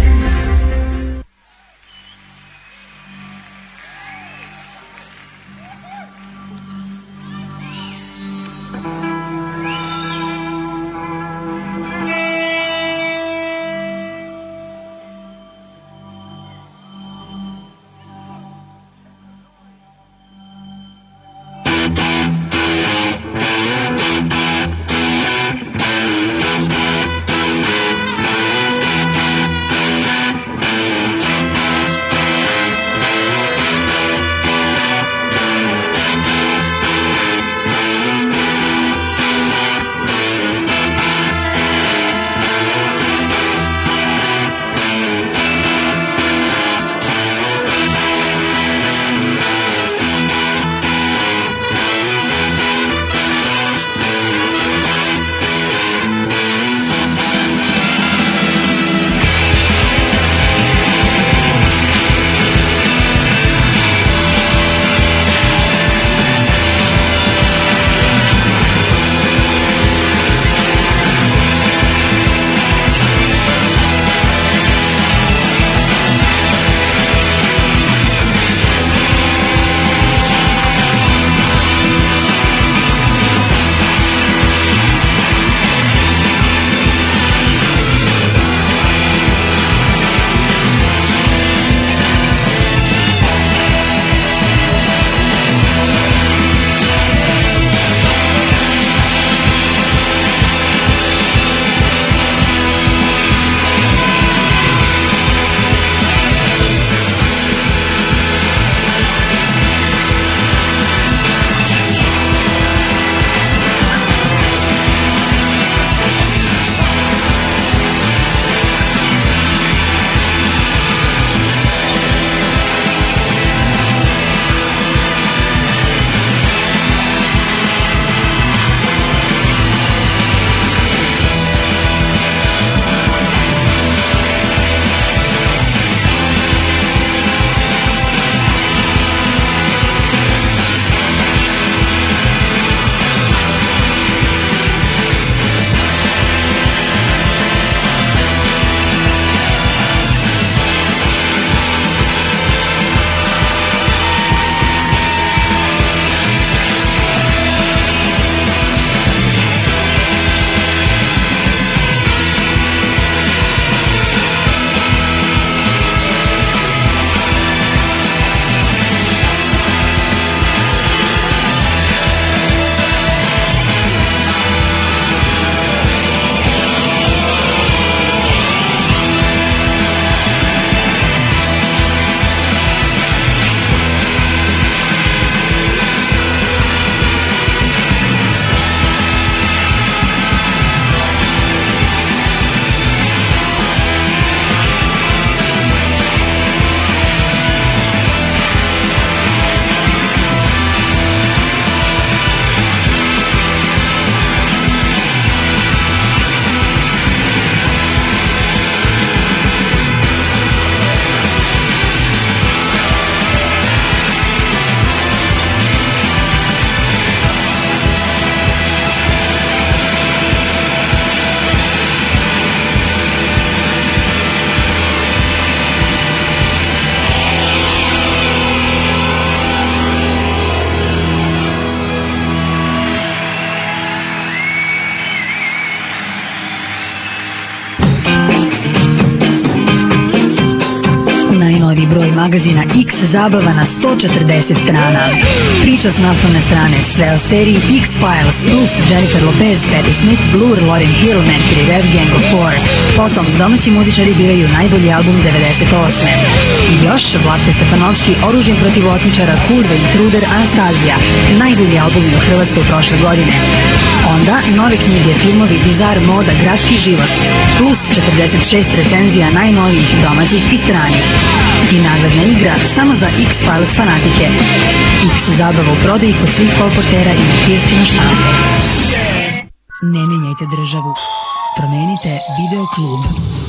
magazina X zabava na 140 strana. Priča s naslovne strane, sve o seriji X-Files plus Jennifer Lopez, Patti Smith, Blur, Lauryn Hill, Mercury Rev, Gang of Four. Potom, domaći muzičari biraju najbolji album 98. I još, Vlatko Stefanovski, Oružjem protiv otmičara, Kurva, Intruder, Anastazija, najbolji album u Hrvatskoj prošle godine. Onda, nove knjige, filmovi, bizar, moda, gradski život, plus 46 recenzija najnovijih domaćih i stranih. I nagradna igra samo za X-Files fanatike. X zabava u prodaji kod svih kolportera i na kioscima štampe. Ne menjajte državu. Promenite Video klub.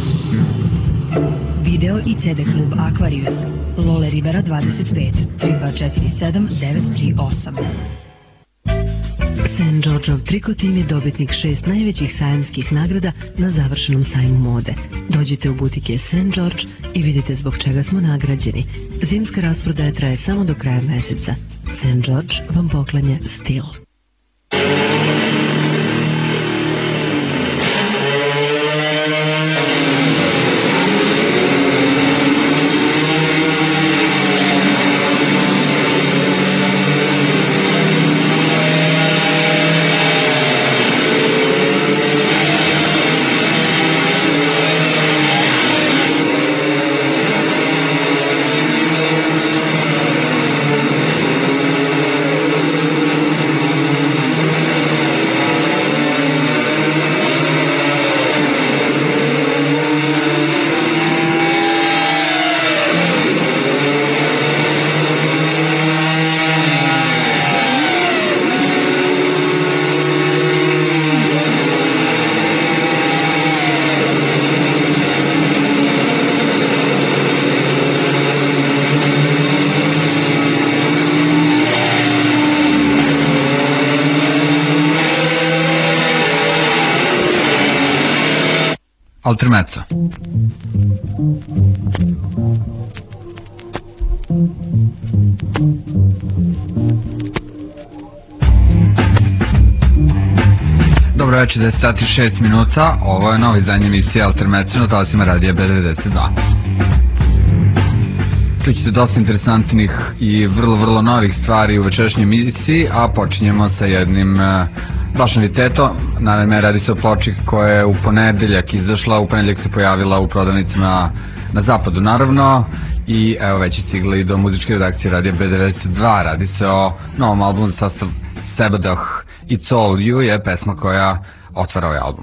Video i CD klub Aquarius. Lole Ribera 25 3247 938. St. Georgeov Trikotin je dobitnik 6 najvećih sajamskih nagrada na završenom sajmu mode. Dođite u butike St. George i vidite zbog čega smo nagrađeni. Zimska rasprodaja traje samo do kraja meseca. St. George vam poklanja stil. Altermezzo. Dobro večer, 10 sati 6 minuta. Ovo je novo izdanje emisije Altermezzo na talasima radija B92. Čućete dosta interesantnih i vrlo novih stvari u večerašnjoj emisiji, a počinjemo sa jednim baš novitetom. Naime, radi se o ploči koja je u ponedeljak izašla, u ponedeljak se pojavila u prodavnicama na zapadu naravno i evo već je stigla i do muzičke redakcije radija B92. Radi se o novom albumu sastav Sebadoh, It's All You je pesma koja otvara ovaj album.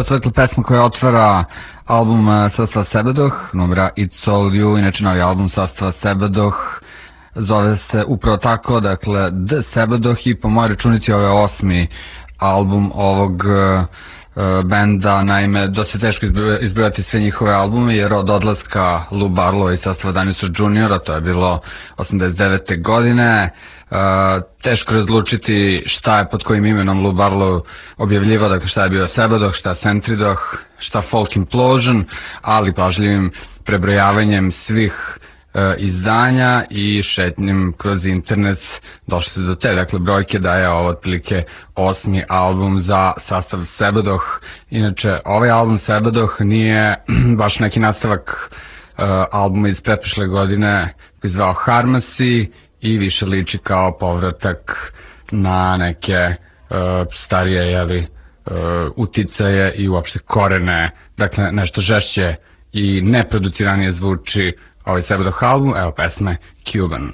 to je pesma koja otvara album sastava Sebadoh, numera It's All You, inače novi album sastava Sebadoh zove se upravo tako, dakle The Sebadoh, i po mojoj računici ovo je 8. album ovog benda. Naime, dosta teško izbrojati sve njihove albume, jer od odlaska Lou Barlowa i sastava Dinosaur Jr., to je bilo 89. godine, teško razlučiti šta je pod kojim imenom Lou Barlow objavljivao, dakle šta je bio Sebadoh, šta Centridoh, šta Folk Implosion, ali pažljivim prebrojavanjem svih izdanja i šetnjim kroz internet došli se do te, dakle, brojke da je ovo otprilike 8. album za sastav Sebadoh. Inače, ovaj album Sebadoh nije baš neki nastavak albuma iz pretprošle godine koji zvao Harmacy i više liči kao povratak na neke starije uticaje i uopšte korene, dakle nešto žešće i neproduciranije zvuči ovaj Sebadoh album. Evo pesme Cuban.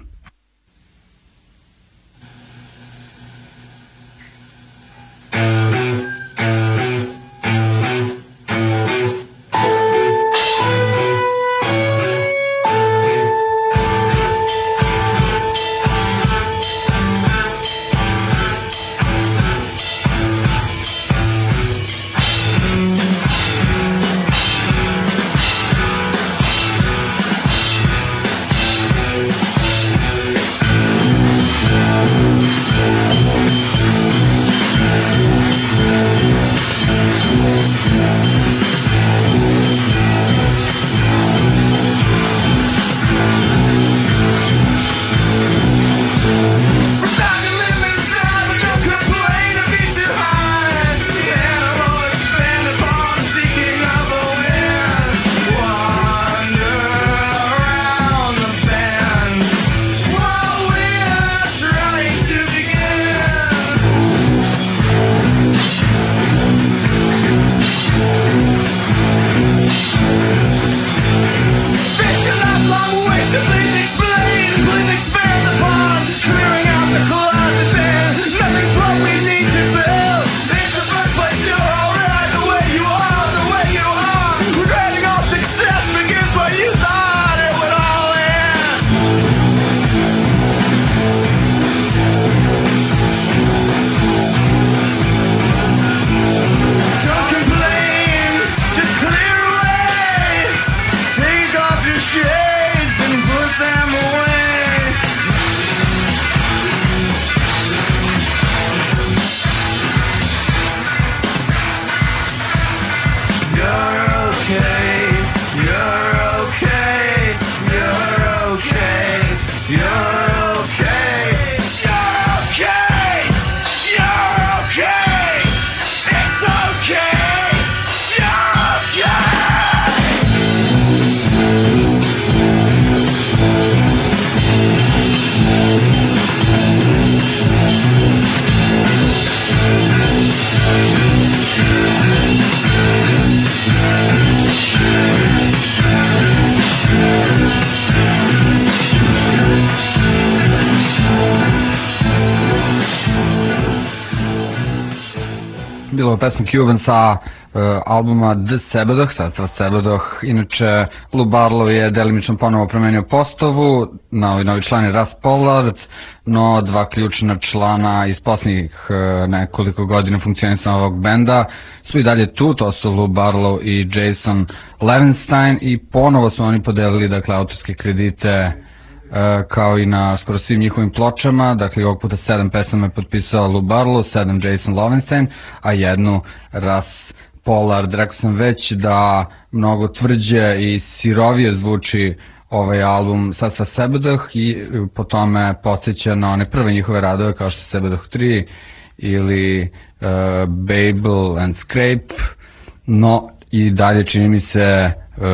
Bilo je pesma Cuban sa albuma The Sebadoh, sastava Sebadoh. Inače, Lou Barlow je delimično ponovo promenio postavu, novi član je Russ Pollard, no dva ključna člana iz posljednjih nekoliko godina funkcionisanja ovog benda su i dalje tu, to su Lou Barlow i Jason Levenstein, i ponovo su oni podelili, dakle, autorske kredite kao i na skoro svim njihovim pločama. Dakle, ovog puta 7 pesama je potpisao Lou Barlow, 7 Jason Levenstein, a jednu Russ Pollard. Rekao sam već da mnogo tvrđe i sirovije zvuči ovaj album sastava Sebadoh i po tome podsjeća na one prve njihove radove kao što Sebadoh 3 ili Babel and Scrape, no i dalje čini mi se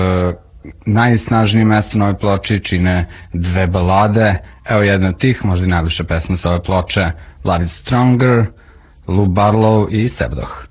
najsnažnije mesto na ovoj ploči čine dve balade. Evo jedna od tih, možda i najviše pesma sa ove ploče, Blood is Stronger, Lou Barlow i Sebadoh.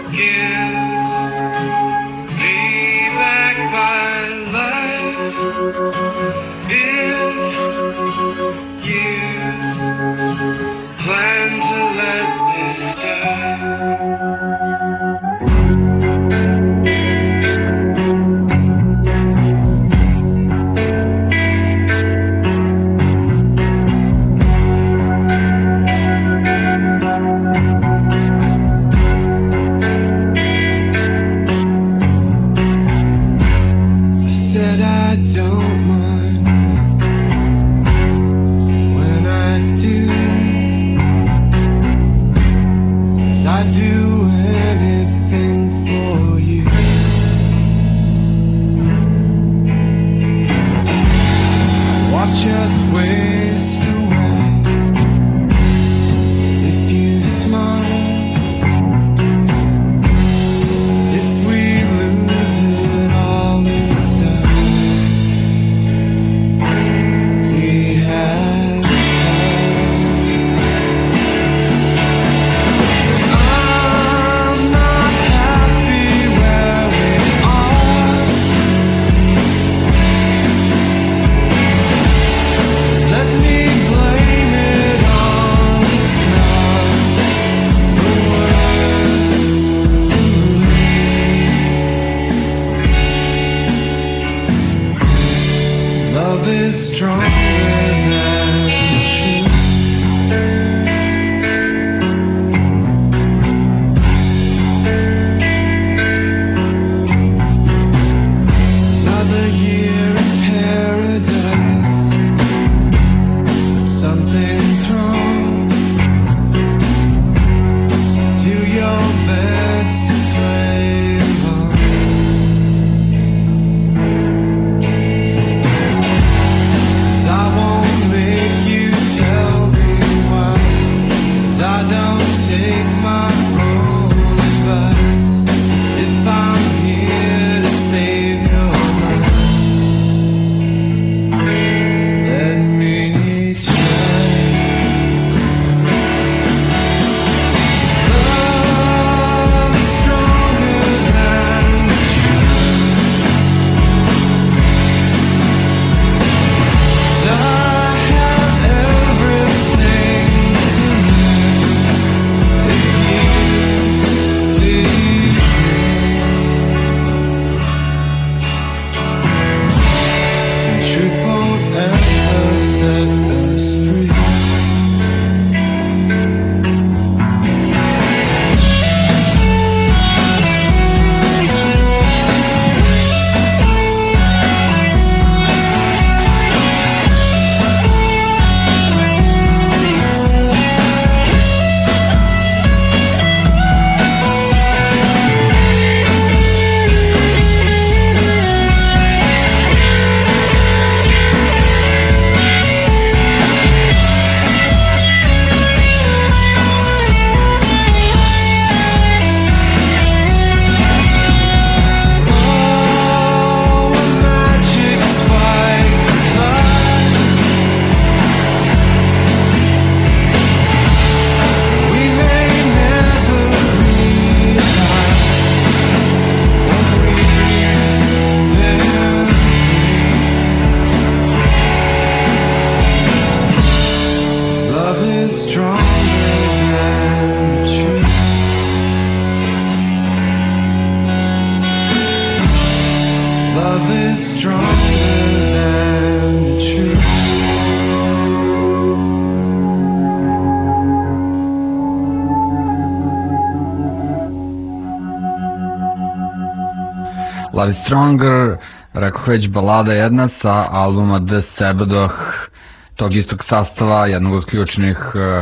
Love is Stronger, rekao već balada jedna sa albuma The Sabbath, tog istog sastava, jednog od ključnih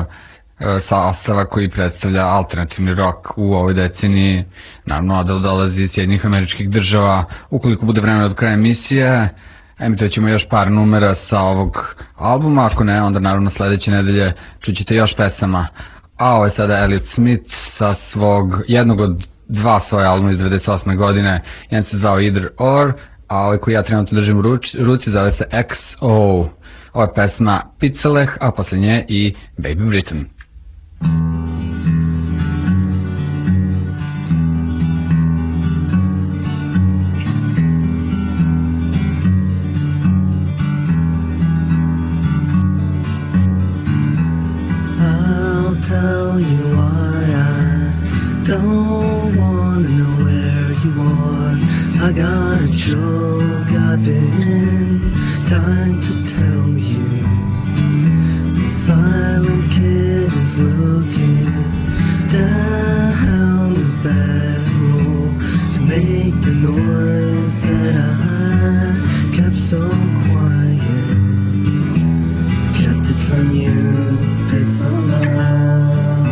sastava koji predstavlja alternativni rock u ovoj deceniji. Naravno, Adele dolazi iz Sjedinjenih Američkih Država. Ukoliko bude vremena do kraja emisije, emitovat ćemo još par numera sa ovog albuma, ako ne, onda naravno sledeće nedelje čućete još pesama. A ovo je sada Elliott Smith sa svog, jednog od dva svoje albuma iz 98. godine, jedan se zvao Either Or, a ovaj koji ja trenutno držim u ruci zove se XO. Ovo je pesma Pizzaleh, a posle nje i Baby Britain. wanna know where you are. I got a joke I've been dying to tell you. The silent kid is looking down the barrel to make the noise that I kept so quiet. Kept it from you, it's a lie.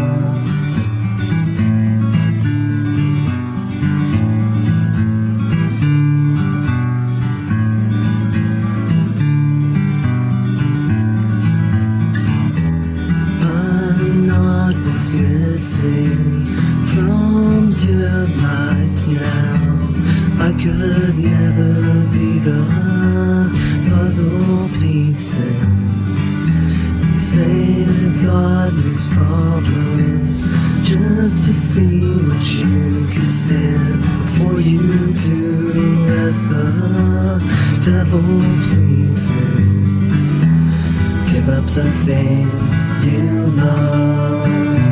From your life now, I could never be the puzzle pieces. You say that God makes problems just to see what you can stand before you do as the devil pleases. Give up the thing you love.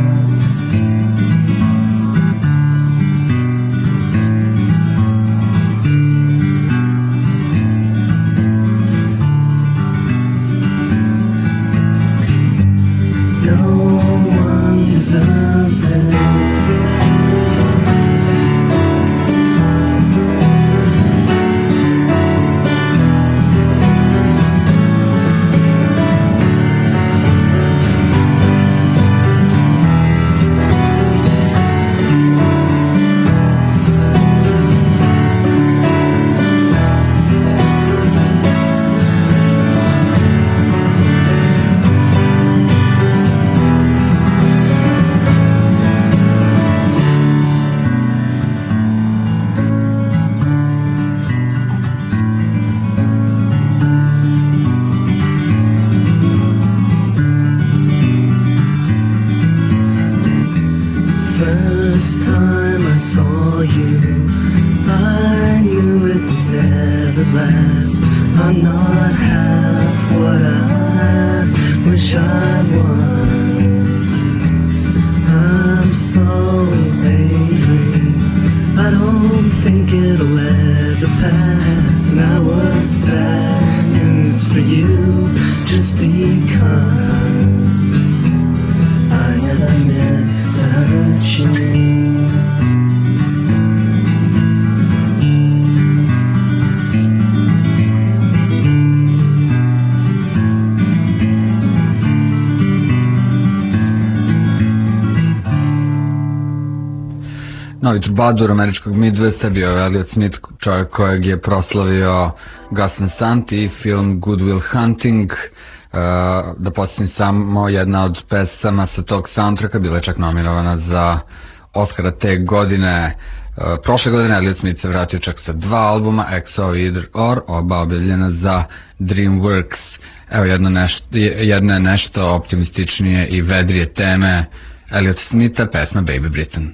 Novi trubadur američkog Midwesta bio je Elliot Smith, čovjek kojeg je proslavio Gus Van Sant i film Good Will Hunting. Da podsjetim samo, jedna od pesama sa tog soundtracka bila je čak nominovana za Oscara te godine. Prošle godine Elliot Smith se vratio čak sa 2 albuma, XO i Either Or, oba objavljena za DreamWorks. Evo jedne nešto optimističnije i vedrije teme Elliot Smitha, pesma Baby Britain.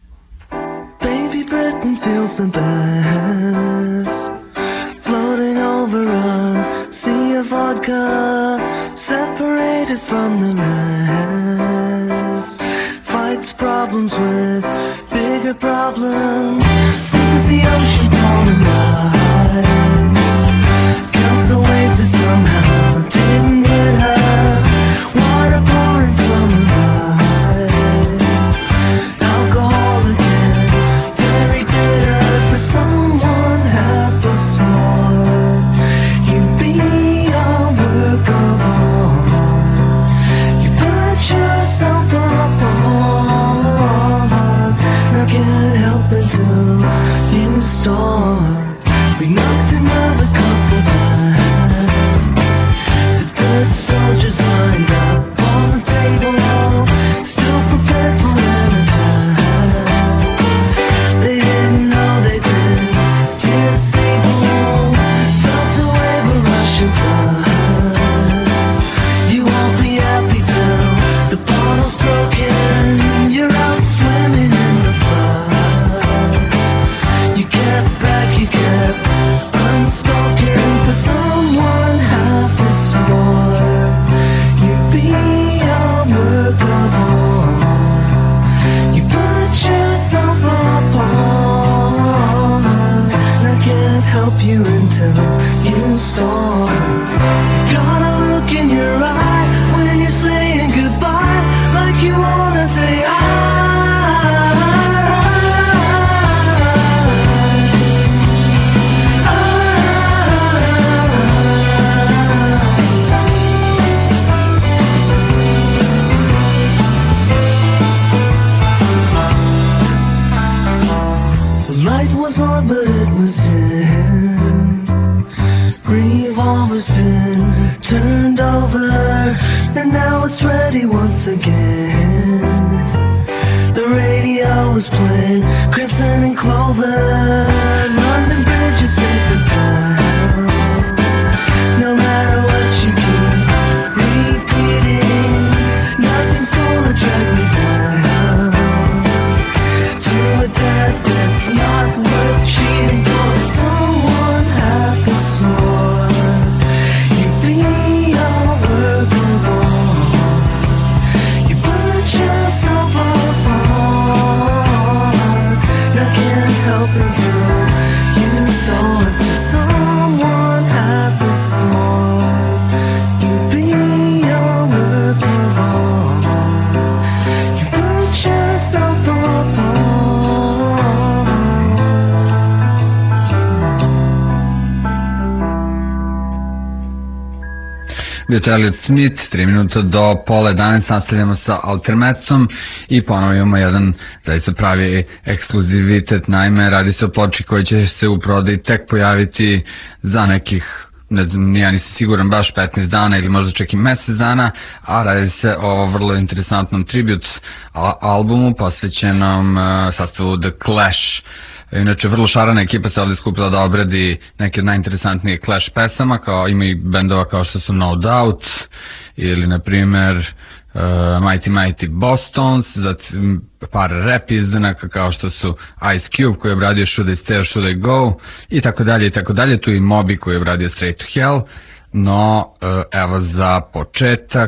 Feels the best, floating over a sea of vodka, separated from the rest, fights problems with bigger problems, sees the ocean falling rise, counts the waves that somehow didn't hit her, water pouring from her eyes, alcohol again, very bitter, but someone half a sword, you'd be a work of art, you put yourself up on, I can't help but to light was on, but it was dim. Revolver's been turned over, and now it's ready once again. The radio was playing Crimson and Clover. London Bridge is safe and sound. No matter what you keep repeating, nothing's gonna drag me down to a death that's not worth cheating for. Someone half as smart, you'd be a work of art. You put yourself apart. Now can't help until you saw it. Someone half as smart, you'd be a work of art. You put yourself apart. Bio to Elliot Smith, 3 minuta do pola 11, nastavljamo sa Altermecom i ponovo imamo jedan zaista pravi ekskluzivitet, naime radi se o ploči koji će se u prodaji tek pojaviti za nekih, ne znam, ja nisam siguran, baš 15 dana ili možda čak i mesec dana, a radi se o vrlo interesantnom tribute albumu posvećenom sastavu The Clash. Inače, vrlo šarana ekipa se ovdje skupila da obradi neke od najinteresantnijih Clash pesama, kao ima i bendova kao što su No Doubt ili, na primjer, Mighty Mighty Bostons, zatim par rap izdanaka kao što su Ice Cube koji je obradio Should I Stay or Should I Go i tako dalje i tako dalje. Tu i Moby koji je obradio Straight to Hell, no evo za početak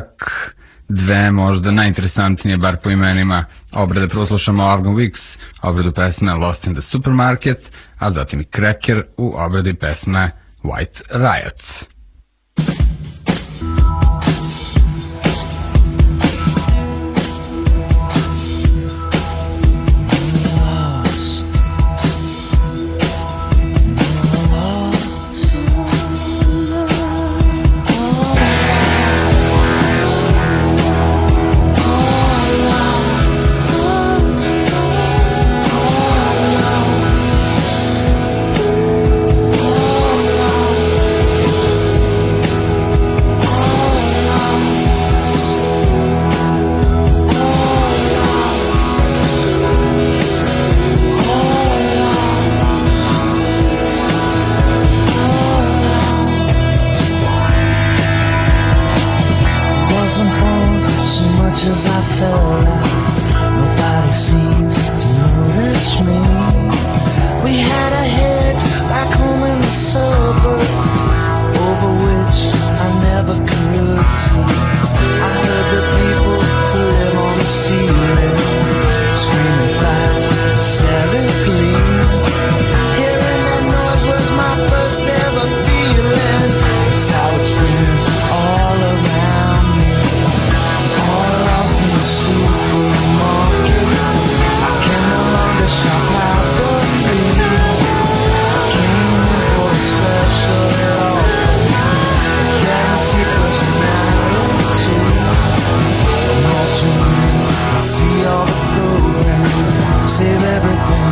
dve možda najinteresantnije, bar po imenima, obrade. Prvo slušamo Afghan Wigs, obradu pesme Lost in the Supermarket, a zatim i Cracker u obradi pesme White Riots.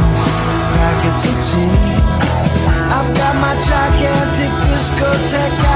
I've got my gigantic discotheque